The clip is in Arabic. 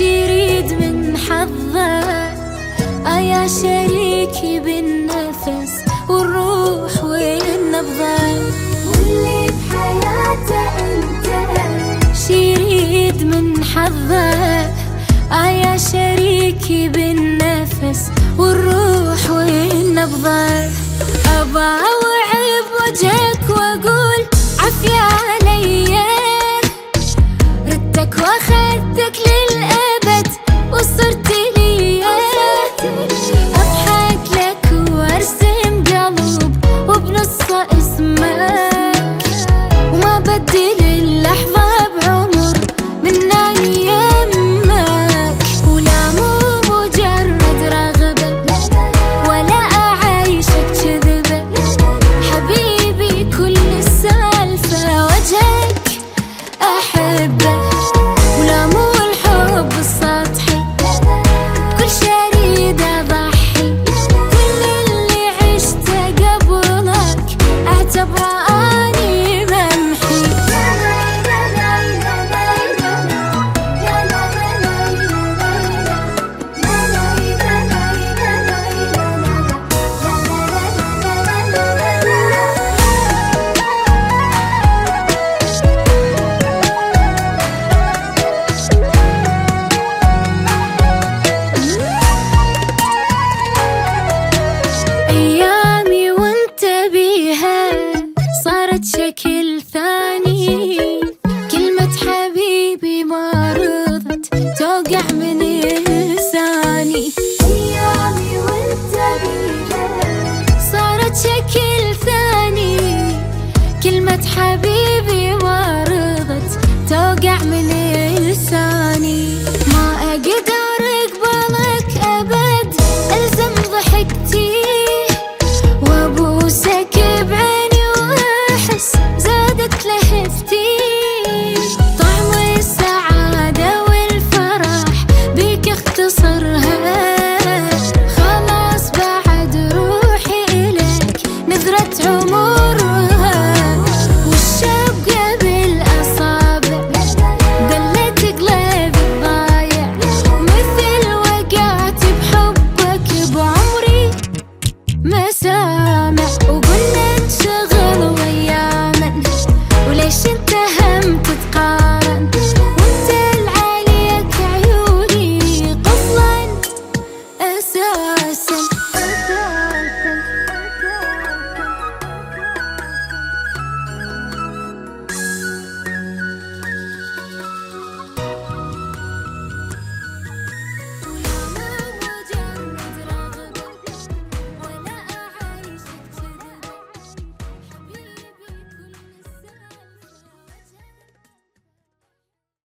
يريد من حظه يا شريكي بالنفس والروح والنبضة، واللي بحياته انت شي يريد من حظه يا شريكي بالنفس والروح والنبضة. أبا أوعي بوجهك وأقول عافية عليا، ردك واخدتك للأبد وصرت لي، أضحك لك وأرسم قلب وبنصه اسمك، وما بدل اللحظة بعمر منا يمك، ولا مو مجرد رغبة ولا أعيشك كذبة، حبيبي كل السالفة وجهك أحبه، ولا مو الحب السطحي كل شي أريد أضحي، كل اللي عشته قبلك أعتبره أني ممحي. أيامي وانت بيها صارت شكل ثاني، كلمة حبيبي ما رضت توقع من لساني، أيامي وانت بيها صارت شكل ثاني، كلمة حبيبي